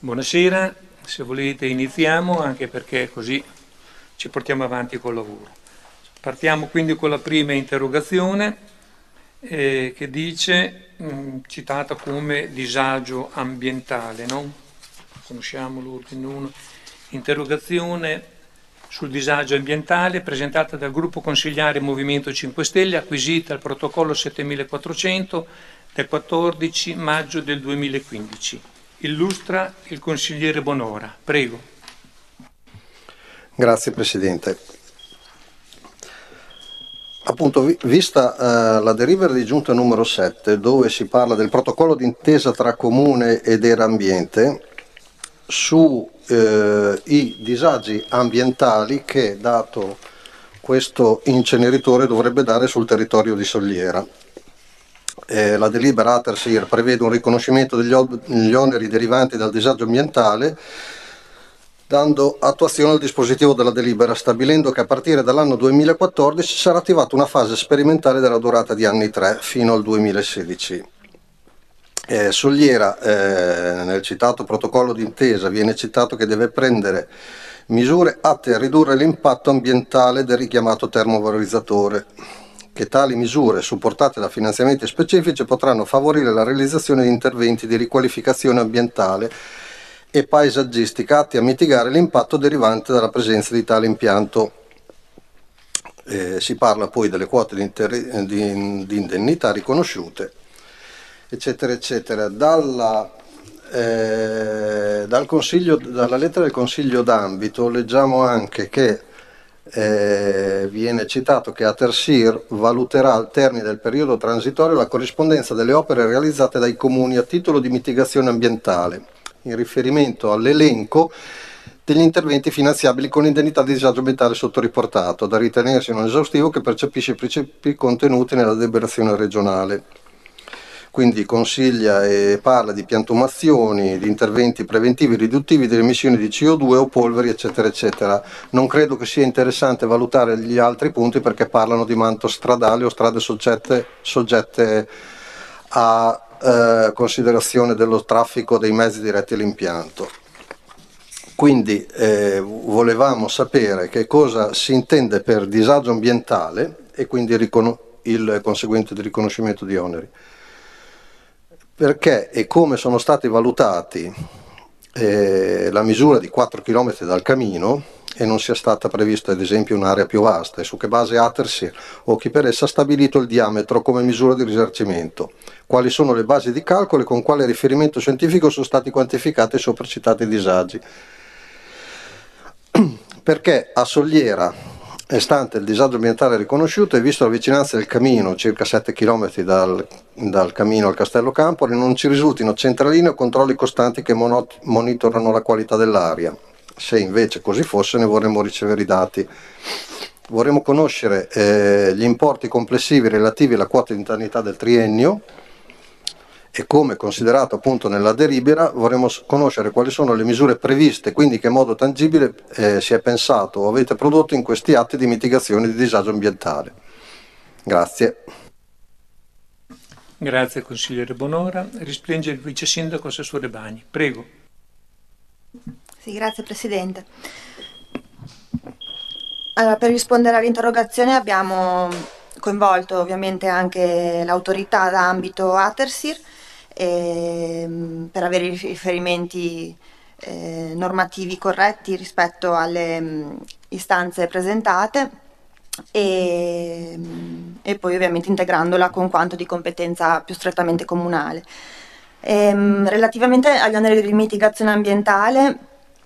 Buonasera, se volete iniziamo, anche perché così ci portiamo avanti col lavoro. Partiamo quindi con la prima interrogazione che dice, citata come disagio ambientale, no? Conosciamo l'ordine 1. Interrogazione sul disagio ambientale presentata dal gruppo consigliare Movimento 5 Stelle, acquisita al protocollo 7400 del 14 maggio del 2015. Illustra il consigliere Bonora. Prego. Grazie Presidente. Appunto, vista la delibera di giunta numero 7, dove si parla del protocollo d'intesa tra Comune ed Erambiente su i disagi ambientali che, dato questo inceneritore, dovrebbe dare sul territorio di Sogliera. La delibera ATERSIR prevede un riconoscimento degli oneri derivanti dal disagio ambientale, dando attuazione al dispositivo della delibera, stabilendo che a partire dall'anno 2014 sarà attivata una fase sperimentale della durata di anni 3 fino al 2016. Sogliera, nel citato protocollo d'intesa, viene citato che deve prendere misure atte a ridurre l'impatto ambientale del richiamato termovalorizzatore, che tali misure, supportate da finanziamenti specifici, potranno favorire la realizzazione di interventi di riqualificazione ambientale e paesaggistica atti a mitigare l'impatto derivante dalla presenza di tale impianto. Si parla poi delle quote di indennità riconosciute, eccetera, eccetera. Dalla lettera del Consiglio d'ambito leggiamo anche che viene citato che ATERSIR valuterà al termine del periodo transitorio la corrispondenza delle opere realizzate dai comuni a titolo di mitigazione ambientale, in riferimento all'elenco degli interventi finanziabili con indennità di disagio ambientale sottoriportato, da ritenersi non esaustivo, che percepisce i principi contenuti nella deliberazione regionale. Quindi consiglia e parla di piantumazioni, di interventi preventivi riduttivi delle emissioni di CO2 o polveri, eccetera, eccetera. Non credo che sia interessante valutare gli altri punti, perché parlano di manto stradale o strade soggette a considerazione dello traffico dei mezzi diretti all'impianto. Quindi volevamo sapere che cosa si intende per disagio ambientale e quindi il conseguente riconoscimento di oneri. Perché e come sono stati valutati la misura di 4 km dal camino e non sia stata prevista ad esempio un'area più vasta, e su che base ATERSIR o chi per essa ha stabilito il diametro come misura di risarcimento, quali sono le basi di calcolo e con quale riferimento scientifico sono stati quantificati i sopracitati disagi. Perché a Sogliera, stante il disagio ambientale riconosciuto e visto la vicinanza del camino, circa 7 km dal camino al Castello Campori, non ci risultino centraline o controlli costanti che monitorano la qualità dell'aria. Se invece così fosse, ne vorremmo ricevere i dati. Vorremmo conoscere gli importi complessivi relativi alla quota di indennità del triennio e, come considerato appunto nella delibera, vorremmo conoscere quali sono le misure previste, quindi che modo tangibile si è pensato o avete prodotto in questi atti di mitigazione di disagio ambientale. Grazie. Grazie consigliere Bonora. Rispringe il vice sindaco Assessore Bagni. Prego. Sì, grazie Presidente. Allora, per rispondere all'interrogazione abbiamo coinvolto ovviamente anche l'autorità d'ambito ATERSIR per avere i riferimenti normativi corretti rispetto alle istanze presentate e poi ovviamente integrandola con quanto di competenza più strettamente comunale. Relativamente agli oneri di mitigazione ambientale,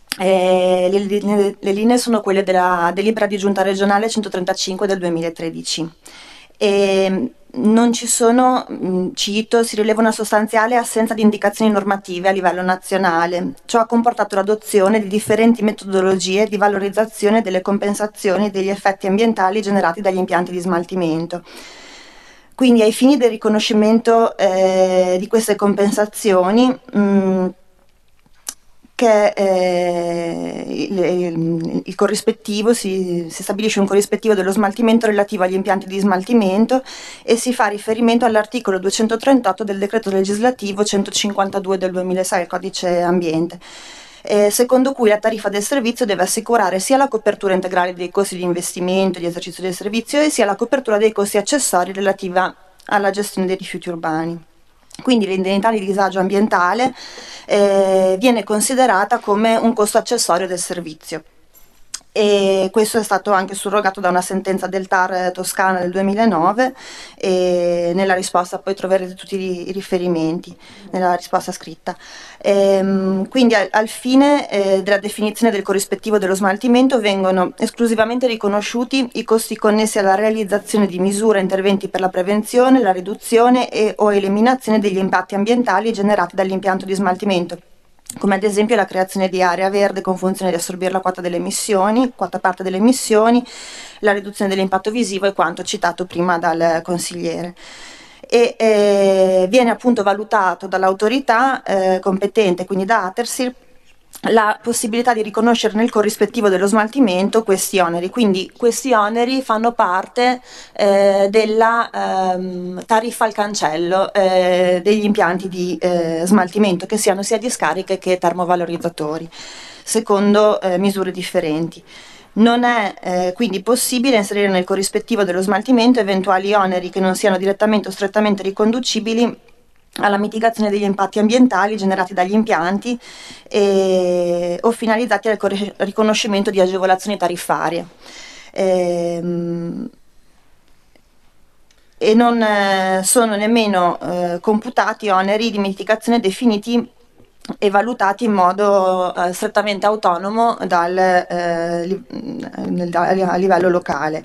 le linee sono quelle della delibera di giunta regionale 135 del 2013 e non ci sono, cito, si rileva una sostanziale assenza di indicazioni normative a livello nazionale. Ciò ha comportato l'adozione di differenti metodologie di valorizzazione delle compensazioni degli effetti ambientali generati dagli impianti di smaltimento. Quindi ai fini del riconoscimento di queste compensazioni che il corrispettivo si stabilisce un corrispettivo dello smaltimento relativo agli impianti di smaltimento e si fa riferimento all'articolo 238 del decreto legislativo 152 del 2006, il codice ambiente, secondo cui la tariffa del servizio deve assicurare sia la copertura integrale dei costi di investimento e di esercizio del servizio e sia la copertura dei costi accessori relativa alla gestione dei rifiuti urbani. Quindi l'indennità di disagio ambientale viene considerata come un costo accessorio del servizio. E questo è stato anche surrogato da una sentenza del TAR Toscana del 2009 e nella risposta poi troverete tutti i riferimenti nella risposta scritta. Quindi al fine della definizione del corrispettivo dello smaltimento vengono esclusivamente riconosciuti i costi connessi alla realizzazione di misure e interventi per la prevenzione, la riduzione o eliminazione degli impatti ambientali generati dall'impianto di smaltimento, come ad esempio la creazione di area verde con funzione di assorbire la quota parte delle emissioni, la riduzione dell'impatto visivo e quanto citato prima dal consigliere. E viene appunto valutato dall'autorità competente, quindi da Atersir, la possibilità di riconoscere nel corrispettivo dello smaltimento questi oneri. Quindi questi oneri fanno parte della tariffa al cancello degli impianti di smaltimento, che siano sia discariche che termovalorizzatori, secondo misure differenti. Non è quindi possibile inserire nel corrispettivo dello smaltimento eventuali oneri che non siano direttamente o strettamente riconducibili alla mitigazione degli impatti ambientali generati dagli impianti o finalizzati al riconoscimento di agevolazioni tariffarie. E non sono nemmeno computati oneri di mitigazione definiti e valutati in modo strettamente autonomo a livello locale.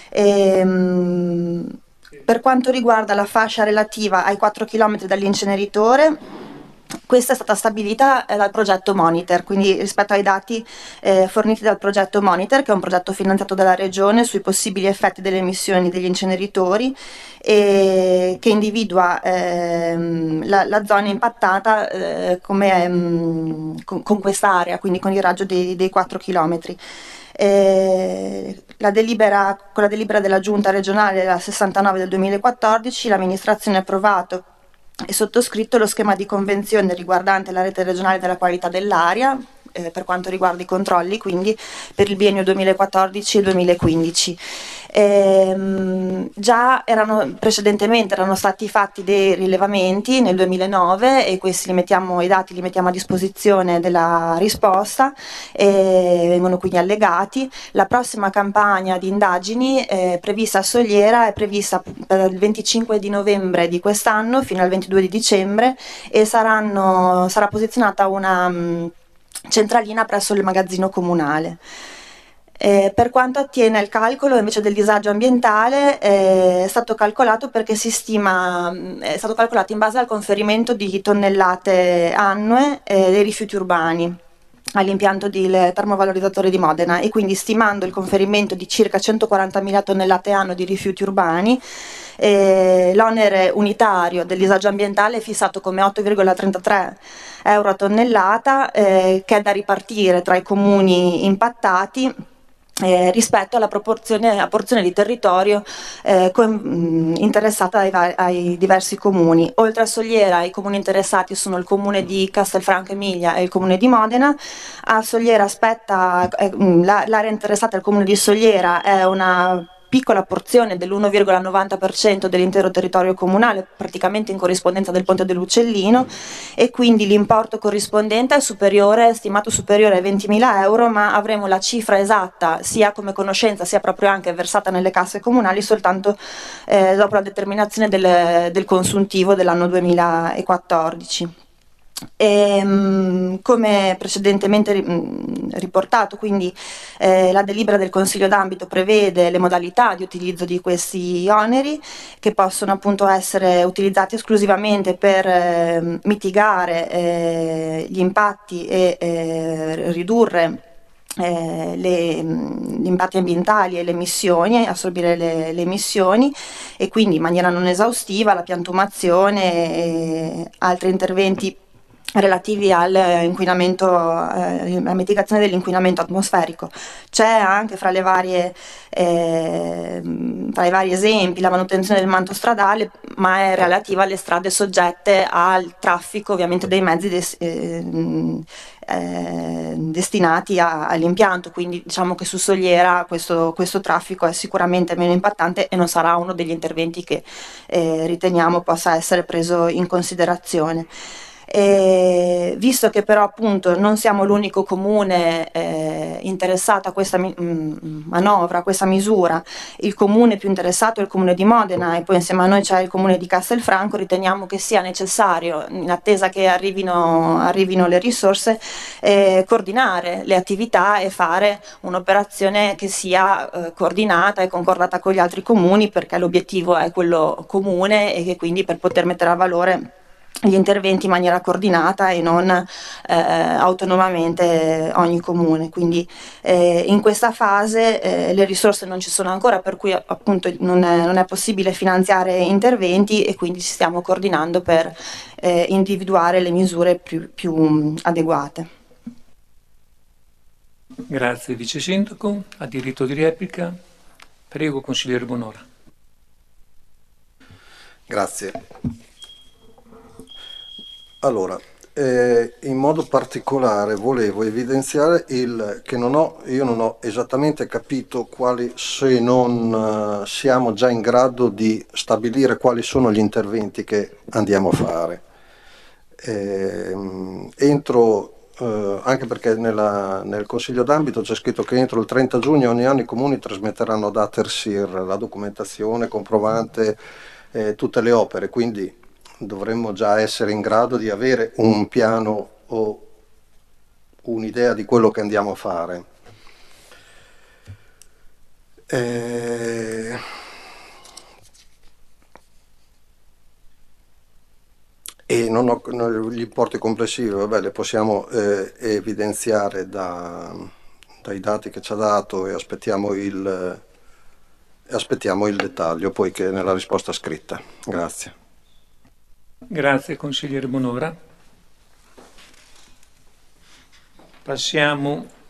Per quanto riguarda la fascia relativa ai 4 km dall'inceneritore, questa è stata stabilita dal progetto Monitor, quindi rispetto ai dati forniti dal progetto Monitor, che è un progetto finanziato dalla Regione sui possibili effetti delle emissioni degli inceneritori e che individua la zona impattata con quest'area, quindi con il raggio dei 4 km. Con la delibera della Giunta regionale la 69 del 2014, l'amministrazione ha approvato e sottoscritto lo schema di convenzione riguardante la rete regionale della qualità dell'aria per quanto riguarda i controlli, quindi per il biennio 2014 e 2015. Già precedentemente erano stati fatti dei rilevamenti nel 2009 e questi i dati li mettiamo a disposizione della risposta e vengono quindi allegati. La prossima campagna di indagini prevista a Sogliera è prevista per il 25 di novembre di quest'anno fino al 22 di dicembre e sarà posizionata una centralina presso il magazzino comunale. Per quanto attiene al calcolo invece del disagio ambientale, è stato calcolato perché è stato calcolato in base al conferimento di tonnellate annue dei rifiuti urbani all'impianto del termovalorizzatore di Modena e quindi stimando il conferimento di circa 140.000 tonnellate annue di rifiuti urbani, l'onere unitario del disagio ambientale è fissato come 8,33 euro a tonnellata, che è da ripartire tra i comuni impattati rispetto alla porzione di territorio interessata ai diversi comuni. Oltre a Sogliera, i comuni interessati sono il comune di Castelfranco Emilia e il comune di Modena. A Sogliera l'area interessata al comune di Sogliera è una piccola porzione dell'1,90% dell'intero territorio comunale, praticamente in corrispondenza del Ponte dell'Uccellino, e quindi l'importo corrispondente è stimato superiore ai 20.000 euro, ma avremo la cifra esatta sia come conoscenza sia proprio anche versata nelle casse comunali soltanto dopo la determinazione del consuntivo dell'anno 2014. Come precedentemente riportato, quindi la delibera del Consiglio d'ambito prevede le modalità di utilizzo di questi oneri che possono appunto essere utilizzati esclusivamente per mitigare gli impatti e ridurre gli impatti ambientali e le emissioni, assorbire le emissioni e quindi in maniera non esaustiva la piantumazione e altri interventi relativi all'inquinamento, alla mitigazione dell'inquinamento atmosferico. C'è anche fra i vari esempi la manutenzione del manto stradale, ma è relativa alle strade soggette al traffico ovviamente dei mezzi destinati all'impianto, quindi diciamo che su Soliera questo traffico è sicuramente meno impattante e non sarà uno degli interventi che riteniamo possa essere preso in considerazione. Visto che però appunto non siamo l'unico comune interessato a questa manovra, a questa misura, il comune più interessato è il comune di Modena e poi insieme a noi c'è il comune di Castelfranco, riteniamo che sia necessario, in attesa che arrivino le risorse, coordinare le attività e fare un'operazione che sia coordinata e concordata con gli altri comuni, perché l'obiettivo è quello comune e che quindi per poter mettere a valore gli interventi in maniera coordinata e non autonomamente ogni comune. Quindi in questa fase le risorse non ci sono ancora, per cui appunto non è possibile finanziare interventi e quindi ci stiamo coordinando per individuare le misure più adeguate. Grazie Vice Sindaco. Ha diritto di replica. Prego, consigliere Bonora. Grazie. Allora, in modo particolare volevo evidenziare che io non ho esattamente capito se non siamo già in grado di stabilire quali sono gli interventi che andiamo a fare. Anche perché nel Consiglio d'ambito c'è scritto che entro il 30 giugno ogni anno i comuni trasmetteranno ad Atersir la documentazione comprovante tutte le opere, quindi dovremmo già essere in grado di avere un piano o un'idea di quello che andiamo a fare. E gli importi complessivi, vabbè, li possiamo evidenziare dai dati che ci ha dato e aspettiamo il dettaglio poi che è nella risposta scritta. Grazie. Grazie consigliere Bonora. Passiamo